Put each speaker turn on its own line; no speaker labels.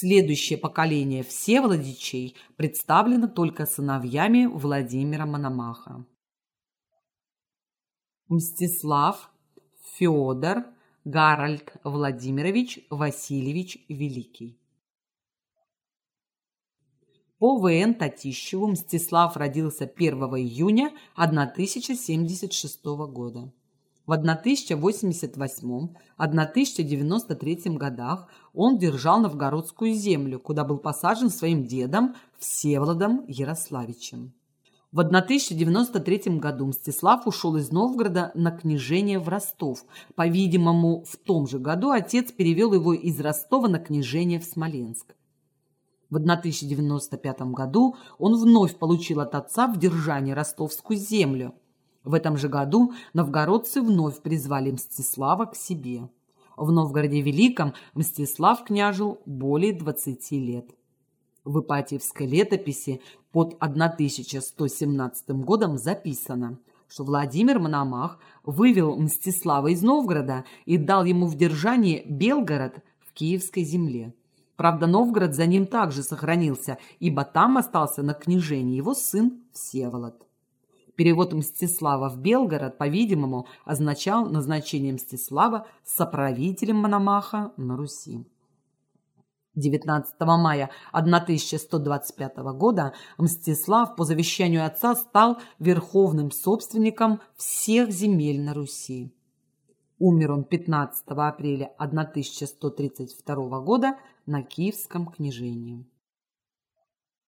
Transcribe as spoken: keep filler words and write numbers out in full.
Следующее поколение всеволодичей представлено только сыновьями Владимира Мономаха. Мстислав, Федор, Гаральд Владимирович Васильевич Великий. По В Н Татищеву Мстислав родился первого июня тысяча семьдесят шестого года. В тысяча восемьдесят восьмом — тысяча девяносто третьем годах он держал новгородскую землю, куда был посажен своим дедом Всеволодом Ярославичем. В тысяча девяносто третьем году Мстислав ушел из Новгорода на княжение в Ростов. По-видимому, в том же году отец перевел его из Ростова на княжение в Смоленск. В тысяча девяносто пятом году он вновь получил от отца в держание ростовскую землю. В этом же году новгородцы вновь призвали Мстислава к себе. В Новгороде Великом Мстислав княжил более двадцати лет. В Ипатьевской летописи под тысяча сто семнадцатым годом записано, что Владимир Мономах вывел Мстислава из Новгорода и дал ему в держание Белгород в Киевской земле. Правда, Новгород за ним также сохранился, ибо там остался на княжении его сын Всеволод. Перевод Мстислава в Белгород, по-видимому, означал назначение Мстислава соправителем Мономаха на Руси. девятнадцатого мая тысяча сто двадцать пятого года Мстислав по завещанию отца стал верховным собственником всех земель на Руси. Умер он пятнадцатого апреля тысяча сто тридцать второго года на Киевском княжении.